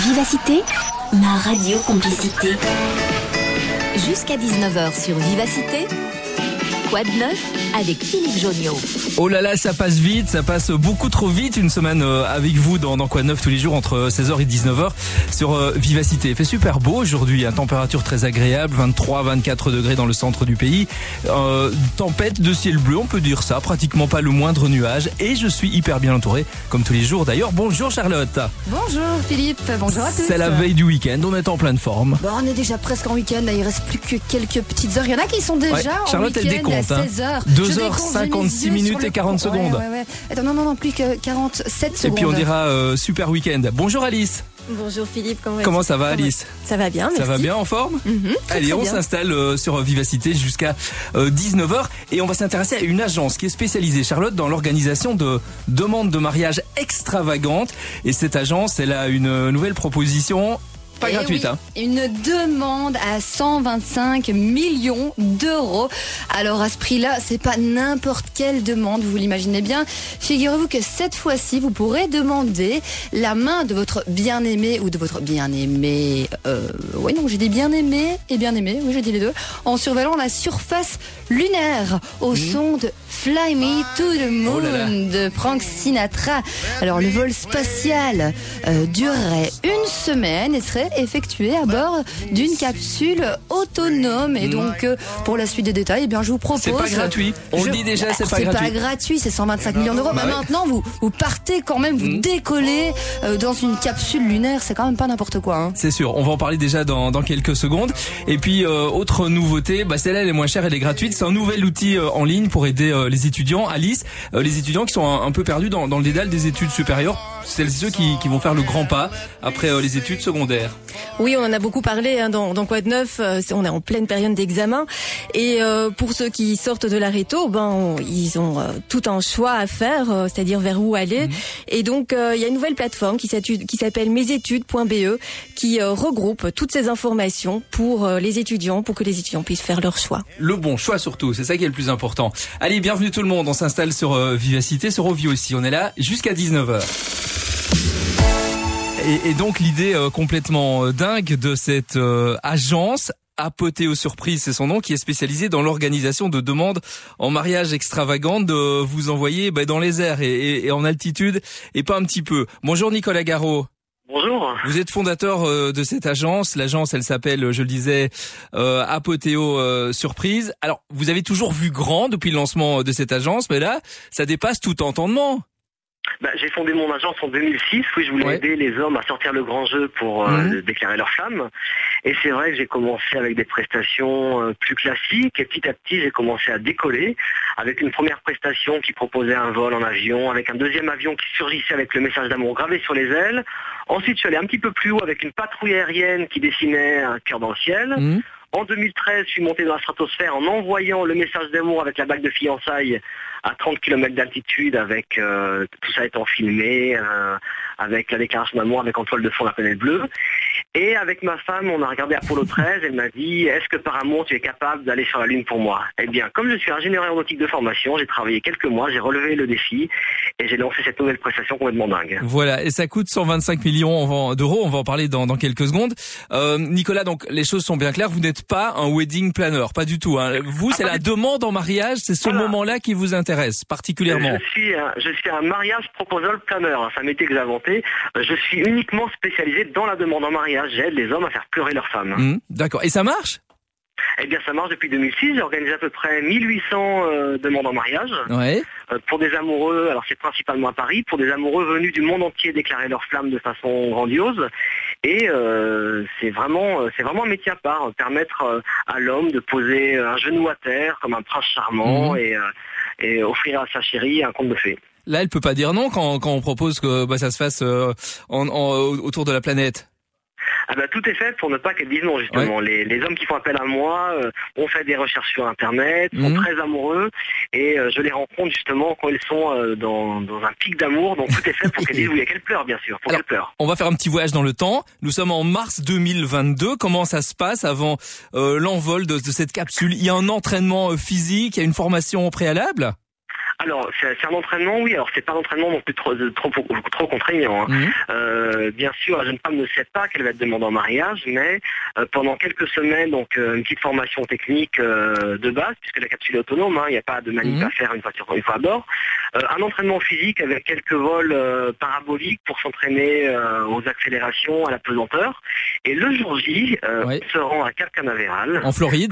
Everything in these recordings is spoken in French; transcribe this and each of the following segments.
Vivacité, ma radio complicité. Jusqu'à 19h sur Vivacité, quoi de neuf avec Philippe Jonio. Oh là là, ça passe vite, ça passe beaucoup trop vite une semaine avec vous dans Quoi de neuf tous les jours entre 16h et 19h sur Vivacité. Il fait super beau aujourd'hui, température très agréable, 23-24 degrés dans le centre du pays. Tempête de ciel bleu, on peut dire ça, pratiquement pas le moindre nuage et je suis hyper bien entouré comme tous les jours d'ailleurs. Bonjour Charlotte. Bonjour Philippe, bonjour à tous. C'est la veille du week-end, on est en pleine forme. Bon, on est déjà presque en week-end, là, il reste plus que quelques petites heures. Il y en a qui sont déjà en Charlotte, week-end, elle décompte, à 16h. 2h56 minutes et 40 secondes. Ouais. Attends, non, plus que 47 secondes. Et puis on dira super week-end. Bonjour Alice. Bonjour Philippe, comment ça va Alice? Ça va bien, merci. Ça va bien, en forme? Allez, on s'installe sur Vivacité jusqu'à 19h et on va s'intéresser à une agence qui est spécialisée, Charlotte, dans l'organisation de demandes de mariage extravagantes. Et cette agence, elle a une nouvelle proposition. Pas gratuite, oui, une demande à 125 millions d'euros. Alors à ce prix-là, c'est pas n'importe quelle demande, vous l'imaginez bien. Figurez-vous que cette fois-ci, vous pourrez demander la main de votre bien-aimé ou de votre bien-aimé. Oui, non, j'ai dit bien-aimé et bien-aimé. Oui, j'ai dit les deux. En survolant la surface lunaire au son de Fly Me to the Moon de Frank Sinatra. Alors le vol spatial durerait une semaine et serait effectué à bord d'une capsule autonome. Et donc pour la suite des détails, eh bien je vous propose. C'est pas gratuit. On le dit déjà, c'est pas gratuit. C'est pas gratuit, c'est 125 millions d'euros. Mais maintenant vous partez quand même, vous décollez dans une capsule lunaire, c'est quand même pas n'importe quoi. C'est sûr. On va en parler déjà dans quelques secondes. Et puis autre nouveauté, celle-là elle est moins chère, elle est gratuite. C'est un nouvel outil en ligne pour aider les étudiants. Alice, les étudiants qui sont un peu perdus dans le dédale des études supérieures, celles et ceux qui vont faire le grand pas après les études secondaires. Oui, on en a beaucoup parlé dans Quoi de neuf. On est en pleine période d'examen et pour ceux qui sortent de la réto, ils ont tout un choix à faire, c'est-à-dire vers où aller. Et donc il y a une nouvelle plateforme qui s'appelle mesetudes.be qui regroupe toutes ces informations pour les étudiants, pour que les étudiants puissent faire leur choix. Le bon choix surtout, c'est ça qui est le plus important. Allez, bienvenue tout le monde, on s'installe sur Vivacité, sur Ovi aussi. On est là jusqu'à 19h. Et donc l'idée complètement dingue de cette agence, Apothéo Surprise, c'est son nom, qui est spécialisée dans l'organisation de demandes en mariage extravagantes, de vous envoyer dans les airs et en altitude et pas un petit peu. Bonjour Nicolas Garot. Bonjour. Vous êtes fondateur de cette agence. L'agence, elle s'appelle, je le disais, Apothéo Surprise. Alors, vous avez toujours vu grand depuis le lancement de cette agence, mais là, ça dépasse tout entendement. J'ai fondé mon agence en 2006, oui, je voulais aider les hommes à sortir le grand jeu pour déclarer leur flamme. Et c'est vrai que j'ai commencé avec des prestations plus classiques et petit à petit j'ai commencé à décoller avec une première prestation qui proposait un vol en avion, avec un deuxième avion qui surgissait avec le message d'amour gravé sur les ailes. Ensuite je suis allé un petit peu plus haut avec une patrouille aérienne qui dessinait un cœur dans le ciel. En 2013, je suis monté dans la stratosphère en envoyant le message d'amour avec la bague de fiançailles à 30 km d'altitude, avec tout ça étant filmé, avec la déclaration d'amour, avec en toile de fond la planète bleue. Et avec ma femme, on a regardé Apollo 13, elle m'a dit « Est-ce que par amour, tu es capable d'aller sur la Lune pour moi ?» Eh bien, comme je suis ingénieur aéronautique de formation, j'ai travaillé quelques mois, j'ai relevé le défi et j'ai lancé cette nouvelle prestation complètement dingue. Voilà, et ça coûte 125 millions d'euros, on va en parler dans quelques secondes. Nicolas, donc les choses sont bien claires, vous n'êtes pas un wedding planner, pas du tout. Vous, c'est la demande en mariage, c'est ce moment-là qui vous intéresse particulièrement. Je suis un mariage proposal planner, c'est un métier que j'ai inventé. Je suis uniquement spécialisé dans la demande en mariage. J'aide les hommes à faire pleurer leurs femmes. D'accord. Et ça marche ? Eh bien, ça marche depuis 2006. J'ai organisé à peu près 1800 demandes en mariage. Pour des amoureux, alors c'est principalement à Paris, pour des amoureux venus du monde entier déclarer leur flamme de façon grandiose. Et c'est vraiment un métier à part, permettre à l'homme de poser un genou à terre comme un prince charmant et offrir à sa chérie un conte de fées. Là, elle peut pas dire non quand on propose que ça se fasse autour de la planète. Tout est fait pour ne pas qu'elle dise non, justement. Les hommes qui font appel à moi ont fait des recherches sur Internet, sont très amoureux, et je les rencontre justement quand ils sont dans un pic d'amour, donc tout est fait pour qu'elles disent oui, et qu'elles pleurent, bien sûr, qu'elles pleurent. On va faire un petit voyage dans le temps. Nous sommes en mars 2022. Comment ça se passe avant l'envol de cette capsule? Il y a un entraînement physique, il y a une formation préalable? Alors, c'est un entraînement, oui. Alors, c'est pas un entraînement non plus trop contraignant. Bien sûr, la jeune femme ne sait pas qu'elle va être demandée en mariage, mais pendant quelques semaines, donc une petite formation technique de base, puisque la capsule est autonome, il n'y a pas de manip à faire une fois à bord. Un entraînement physique avec quelques vols paraboliques pour s'entraîner aux accélérations, à la pesanteur. Et le jour J, on se rend à Cap Canaveral. En Floride.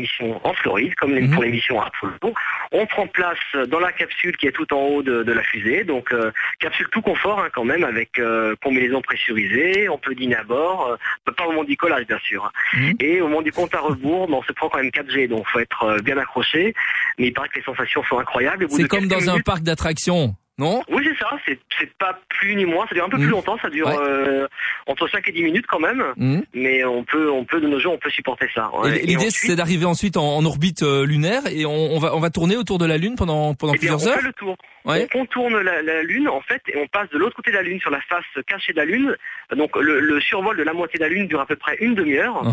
En Floride, comme pour l'émission Apollo. On prend place dans la capsule qui est tout en haut de la fusée. Donc, capsule tout confort quand même, avec combinaison pressurisée. On peut dîner à bord. Pas au moment du collage, bien sûr. Et au moment du compte à rebours, on se prend quand même 4G. Donc, faut être bien accroché. Mais il paraît que les sensations sont incroyables. C'est comme dans un parc d'attractions. Non ? Oui, c'est ça. C'est pas plus ni moins. Ça dure un peu plus longtemps. Ça dure entre 5 et 10 minutes quand même. Mais on peut de nos jours, on peut supporter ça. Et l'idée, c'est d'arriver ensuite en orbite lunaire et on va tourner autour de la Lune pendant plusieurs heures. On fait le tour. On contourne la Lune en fait et on passe de l'autre côté de la Lune sur la face cachée de la Lune. Donc le survol de la moitié de la Lune dure à peu près une demi-heure.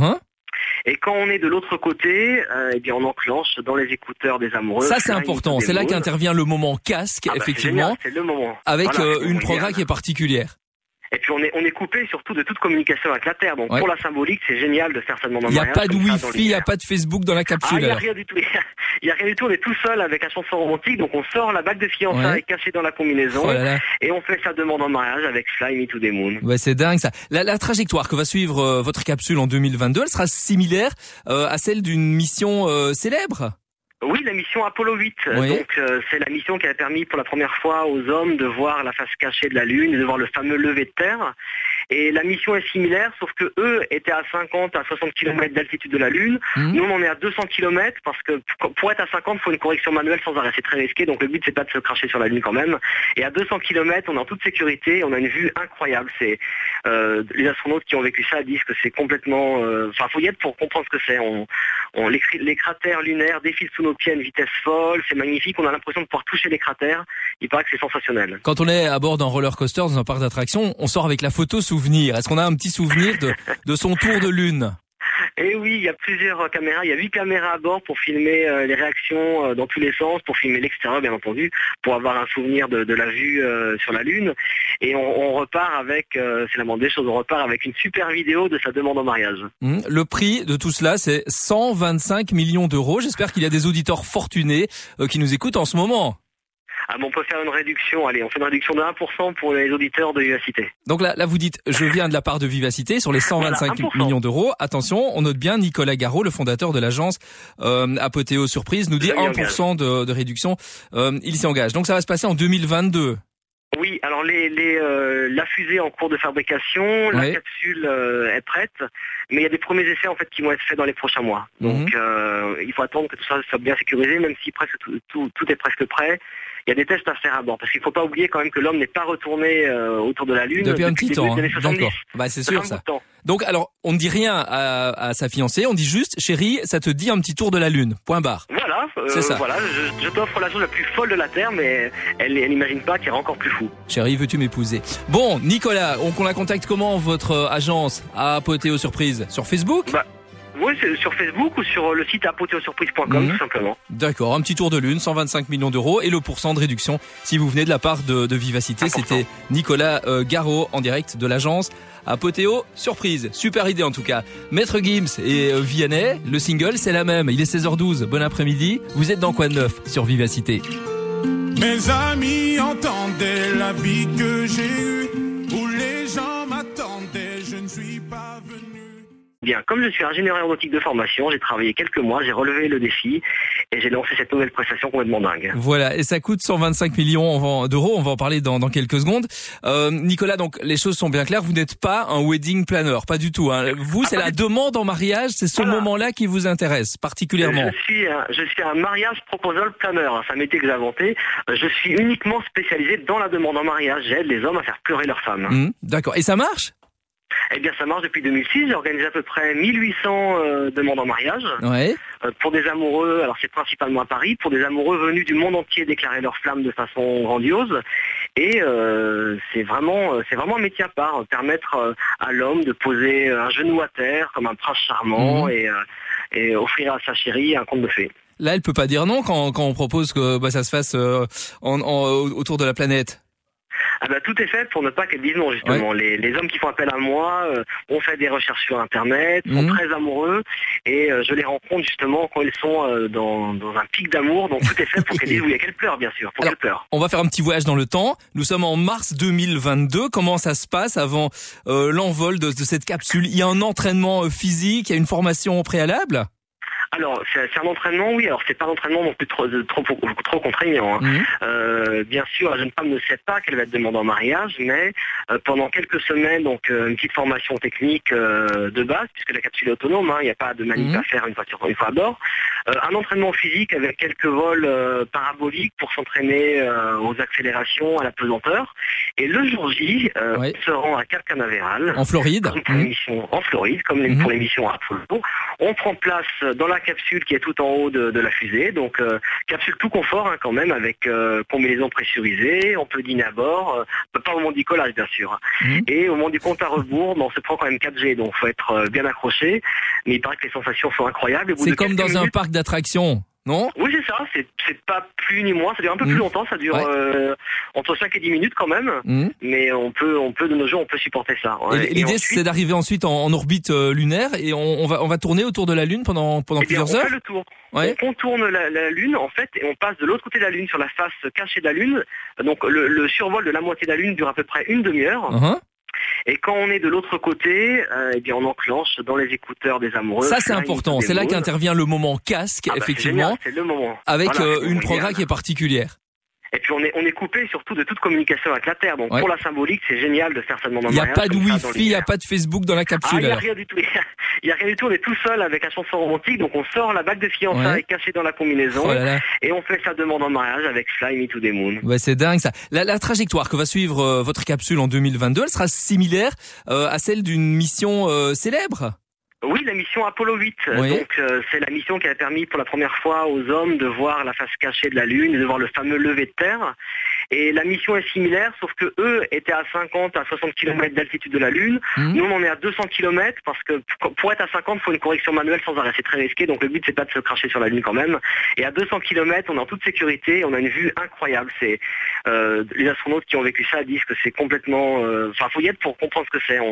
Et quand on est de l'autre côté, on enclenche dans les écouteurs des amoureux. Ça, c'est important. C'est là qu'intervient le moment casque, effectivement. C'est le moment. Avec une progrès qui est particulière. Et puis on est coupé surtout de toute communication avec la Terre. Donc pour la symbolique, c'est génial de faire ça dans un mariage. Il n'y a pas de Wi-Fi, il n'y a pas de Facebook dans la capsule. Il n'y a rien du tout. Il n'y a rien du tout. On est tout seul avec un chanson romantique. Donc on sort la bague de fiançailles cachée dans la combinaison. Et on fait sa demande en mariage avec Fly Me to the Moon. Ouais, c'est dingue ça. La trajectoire que va suivre votre capsule en 2022, elle sera similaire à celle d'une mission célèbre. Oui, la mission Apollo 8. Donc c'est la mission qui a permis pour la première fois aux hommes de voir la face cachée de la Lune, de voir le fameux lever de terre. Et la mission est similaire, sauf que eux étaient à 50 à 60 km d'altitude de la Lune. Nous, on en est à 200 km parce que pour être à 50, il faut une correction manuelle sans arrêt. C'est très risqué, donc le but, c'est pas de se cracher sur la Lune quand même. Et à 200 km, on est en toute sécurité, on a une vue incroyable. C'est les astronautes qui ont vécu ça disent que c'est complètement... faut y être pour comprendre ce que c'est. Les cratères lunaires défilent sous nos pieds à une vitesse folle, c'est magnifique, on a l'impression de pouvoir toucher les cratères. Il paraît que c'est sensationnel. Quand on est à bord d'un roller coaster dans un parc d'attractions, on sort avec la photo souvenir. Est-ce qu'on a un petit souvenir de son tour de lune ? Et oui, il y a plusieurs caméras, il y a 8 caméras à bord pour filmer les réactions dans tous les sens, pour filmer l'extérieur bien entendu, pour avoir un souvenir de la vue sur la Lune. Et on repart avec, c'est la moindre des choses, on repart avec une super vidéo de sa demande en mariage. Le prix de tout cela, c'est 125 millions d'euros. J'espère qu'il y a des auditeurs fortunés qui nous écoutent en ce moment. On peut faire une réduction, on fait une réduction de 1% pour les auditeurs de Vivacité. Donc là, vous dites, je viens de la part de Vivacité, sur les 125 millions d'euros. Attention, on note bien, Nicolas Garot, le fondateur de l'agence Apothéo Surprise, nous dit 1% de réduction. Il s'y engage. Donc ça va se passer en 2022. Oui, alors la fusée en cours de fabrication, la capsule est prête, mais il y a des premiers essais en fait qui vont être faits dans les prochains mois. Donc il faut attendre que tout ça soit bien sécurisé, même si presque tout est presque prêt. Il y a des tests à faire à bord, parce qu'il ne faut pas oublier quand même que l'homme n'est pas retourné autour de la Lune depuis un petit temps. D'accord. C'est sûr ça. Donc alors, on ne dit rien à sa fiancée, on dit juste, chérie, ça te dit un petit tour de la Lune. Point barre. Voilà. C'est ça. Voilà, je t'offre la chose la plus folle de la Terre, mais elle n'imagine pas qu'il y aura encore plus fou. Chérie, veux-tu m'épouser ? Bon, Nicolas, on la contacte comment votre agence Apothéo Surprise ? Sur Facebook ? Oui, c'est sur Facebook ou sur le site apothéosurprise.com tout simplement. D'accord, un petit tour de lune, 125 millions d'euros et le pourcent de réduction si vous venez de la part de Vivacité. 1%. C'était Nicolas Garot en direct de l'agence Apothéo Surprise. Super idée en tout cas. Maître Gims et Vianney, le single c'est la même. Il est 16h12, bon après-midi. Vous êtes dans Quoi de neuf sur Vivacité. Mes amis entendaient la vie que j'ai eue, où les gens m'attendaient, je ne suis pas venu. Bien, comme je suis ingénieur aéronautique de formation, j'ai travaillé quelques mois, j'ai relevé le défi et j'ai lancé cette nouvelle prestation complètement dingue. Voilà, et ça coûte 125 millions d'euros, on va en parler dans quelques secondes. Nicolas, donc les choses sont bien claires, vous n'êtes pas un wedding planner, pas du tout. Hein. Vous, c'est la demande en mariage, c'est ce moment-là qui vous intéresse particulièrement. Je suis un mariage proposal planner, ça m'était que j'ai inventé. Je suis uniquement spécialisé dans la demande en mariage, j'aide les hommes à faire pleurer leurs femmes. D'accord, et ça marche ? Eh bien, ça marche depuis 2006. J'ai organisé à peu près 1800 demandes en mariage. Pour des amoureux, alors c'est principalement à Paris, pour des amoureux venus du monde entier déclarer leur flamme de façon grandiose. Et c'est vraiment un métier à part, permettre à l'homme de poser un genou à terre comme un prince charmant et offrir à sa chérie un conte de fées. Là, elle peut pas dire non quand on propose que ça se fasse autour de la planète. Ah bah, tout est fait pour ne pas qu'elle dise non, justement. Ouais. Les hommes qui font appel à moi ont fait des recherches sur Internet, sont très amoureux, et je les rencontre justement quand ils sont dans un pic d'amour. Donc tout est fait pour qu'elles disent oui, et qu'elles pleurent, bien sûr. Alors, on va faire un petit voyage dans le temps. Nous sommes en mars 2022. Comment ça se passe avant l'envol de cette capsule? Il y a un entraînement physique, il y a une formation préalable? Alors, c'est un entraînement, oui. Alors, c'est pas un entraînement non plus trop contraignant. Bien sûr, la jeune femme ne sait pas qu'elle va être demandée en mariage, mais pendant quelques semaines, donc une petite formation technique de base, puisque la capsule est autonome, il n'y a pas de manip à faire une fois à bord. Un entraînement physique avec quelques vols paraboliques pour s'entraîner aux accélérations, à la pesanteur. Et le jour J, on se rend à Cap Canaveral. En Floride. En Floride, comme pour l'émission Apollo. On prend place dans la capsule qui est tout en haut de la fusée, donc capsule tout confort quand même, avec combinaison pressurisée, on peut dîner à bord, pas au moment du collage bien sûr. Et au moment du compte à rebours, on se prend quand même 4G, donc faut être bien accroché, mais il paraît que les sensations sont incroyables. C'est comme dans un parc d'attractions, non? Oui, c'est ça, c'est pas plus ni moins, ça dure un peu plus longtemps, ça dure entre 5 et 10 minutes quand même, mais on peut de nos jours, on peut supporter ça. Et l'idée, c'est d'arriver ensuite en orbite lunaire, et on va tourner autour de la Lune pendant plusieurs heures. On fait le tour. On contourne la Lune, en fait, et on passe de l'autre côté de la Lune, sur la face cachée de la Lune. Donc le survol de la moitié de la Lune dure à peu près une demi-heure. Et quand on est de l'autre côté, on enclenche dans les écouteurs des amoureux. Ça, c'est important. C'est là qu'intervient le moment casque, effectivement. C'est le moment. Avec une progra qui est particulière. Et puis on est coupé surtout de toute communication avec la Terre. Donc pour la symbolique, c'est génial de faire ça demande en mariage. Il n'y a pas de Wi-Fi, il n'y a pas de Facebook dans la capsule. Il n'y a rien du tout. Il n'y a rien du tout. On est tout seul avec la chanson romantique. Donc on sort la bague de fiançailles cachée dans la combinaison. Et on fait sa demande en mariage avec Fly Me to the Moon. Ouais, c'est dingue ça. La trajectoire que va suivre votre capsule en 2022, elle sera similaire à celle d'une mission célèbre? Oui, la mission Apollo 8. Donc c'est la mission qui a permis pour la première fois aux hommes de voir la face cachée de la Lune, de voir le fameux lever de terre. Et la mission est similaire, sauf que eux étaient à 50 à 60 km d'altitude de la Lune. Nous, on en est à 200 km parce que pour être à 50, il faut une correction manuelle sans arrêt. C'est très risqué, donc le but, c'est pas de se cracher sur la Lune quand même. Et à 200 km, on est en toute sécurité, on a une vue incroyable. C'est les astronautes qui ont vécu ça disent que c'est complètement... faut y être pour comprendre ce que c'est.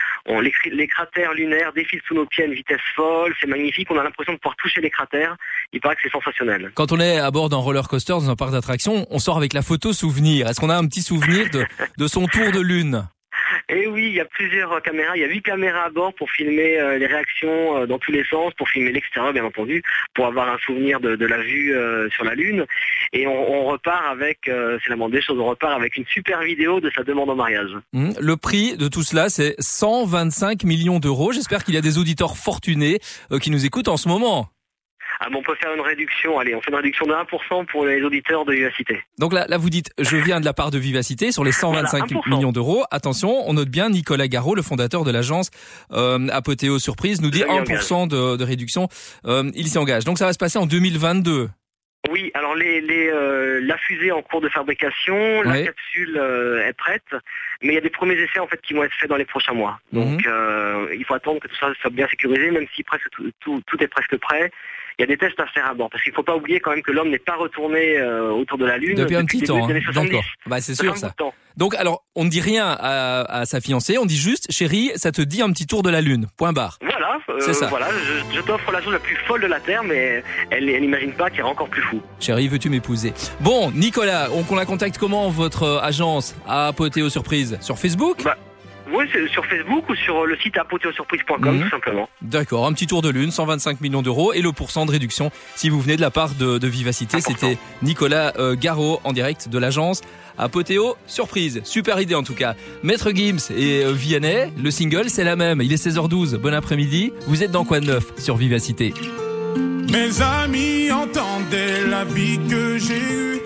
Les cratères lunaires défilent sous nos pieds à une vitesse folle, c'est magnifique, on a l'impression de pouvoir toucher les cratères. Il paraît que c'est sensationnel. Quand on est à bord d'un roller coaster dans un parc d'attractions, on sort avec la photo souvenir. Est-ce qu'on a un petit souvenir de son tour de Lune? Et oui, il y a plusieurs caméras, il y a 8 caméras à bord pour filmer les réactions dans tous les sens, pour filmer l'extérieur bien entendu, pour avoir un souvenir de la vue sur la Lune. Et on repart avec, c'est la moindre des choses, on repart avec une super vidéo de sa demande en mariage. Le prix de tout cela, c'est 125 millions d'euros. J'espère qu'il y a des auditeurs fortunés qui nous écoutent en ce moment. On peut faire une réduction, on fait une réduction de 1% pour les auditeurs de Vivacité. Donc là, vous dites, je viens de la part de Vivacité sur les 125 millions d'euros. Attention, on note bien, Nicolas Garot, le fondateur de l'agence Apothéo Surprise, nous dit 1% de réduction. Il s'y engage. Donc ça va se passer en 2022. Oui, alors la fusée en cours de fabrication, la capsule est prête, mais il y a des premiers essais en fait qui vont être faits dans les prochains mois. Donc il faut attendre que tout ça soit bien sécurisé, même si presque tout est presque prêt. Il y a des tests à faire à bord, parce qu'il ne faut pas oublier quand même que l'homme n'est pas retourné autour de la Lune depuis un petit temps. D'accord. C'est sûr ça. Donc alors, on ne dit rien à sa fiancée, on dit juste, chérie, ça te dit un petit tour de la Lune. Point barre. Voilà. C'est ça. Voilà, je t'offre la chose la plus folle de la Terre, mais elle n'imagine pas qu'il y a encore plus fou. Chérie, veux-tu m'épouser? Bon, Nicolas, on la contacte comment votre agence Apothéo Surprise? Sur Facebook? Oui, c'est sur Facebook ou sur le site apothéosurprise.com tout simplement. D'accord, un petit tour de Lune, 125 millions d'euros et le % de réduction si vous venez de la part de Vivacité. 1%. C'était Nicolas Garot en direct de l'agence Apothéo Surprise. Super idée en tout cas. Maître Gims et Vianney, le single c'est la même. Il est 16h12, bon après-midi. Vous êtes dans Quoi de neuf sur Vivacité. Mes amis entendaient la vie que j'ai eue.